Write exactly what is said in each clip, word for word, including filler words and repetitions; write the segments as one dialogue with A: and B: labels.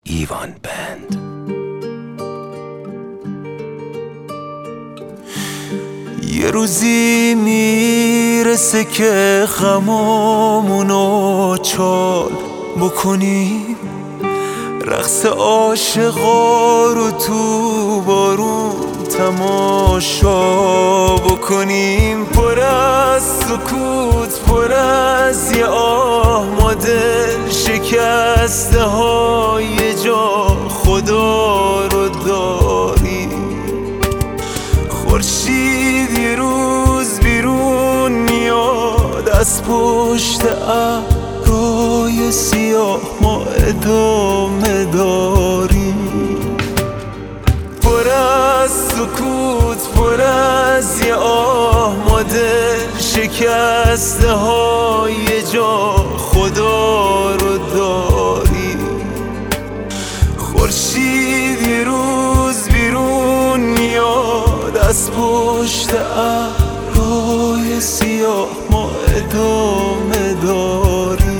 A: ایوان بند.
B: یه روزی میرسه که غمامونو چال بکنیم، رقص عاشقا رو تو بارون تماشا بکنیم. پر از سکوت، پر از یه آه، ما دل شکسته های جا خدا رو داریم. خورشید یه روز بیرون میاد از پشت ابرای سیاه، ما ادامه داریم. پر از سکوت، پر از یه آه، ما دل شکسته های جا خدا رو داریم. خورشید یه روز بیرون میاد از پشت ابرای سیاه، ما ادامه داریم.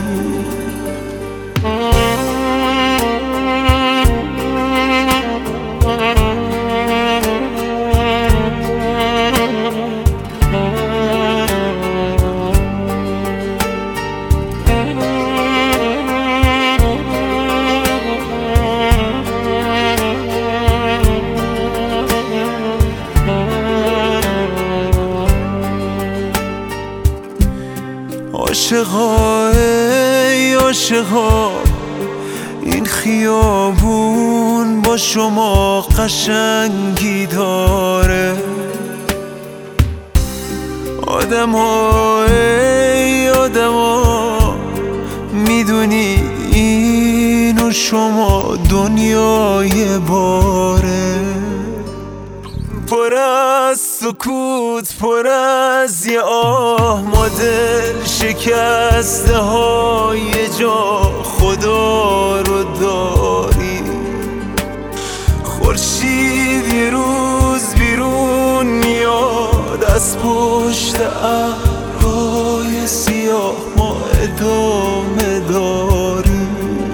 B: عاشقا ای عاشقا، این خیابون با شما قشنگی داره. آدما ای آدما، میدونید این و شما دنیای باره. پر از سکوت، پر از یه آه، ما دل شکسته های جا خدا رو داریم. خورشید یه روز بیرون میاد از پشت ابرای سیاه، ما ادامه داریم.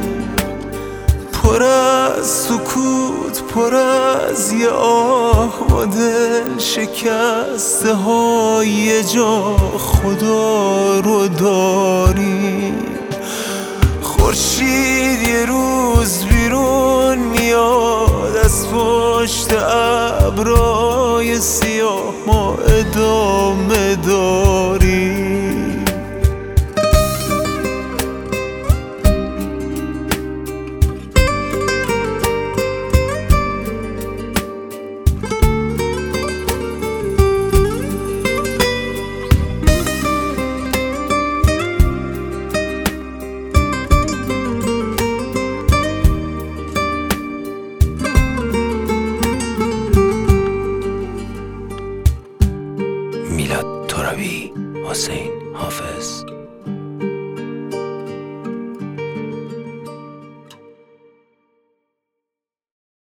B: پر از سکوت، پر از یه آه، ما دل شکسته های جا خدا رو داریم. خورشید یه روز بیرون میاد از پشت ابرای سیاه، ما ادامه داریم.
A: میلاد ترابی، حسین حافظ.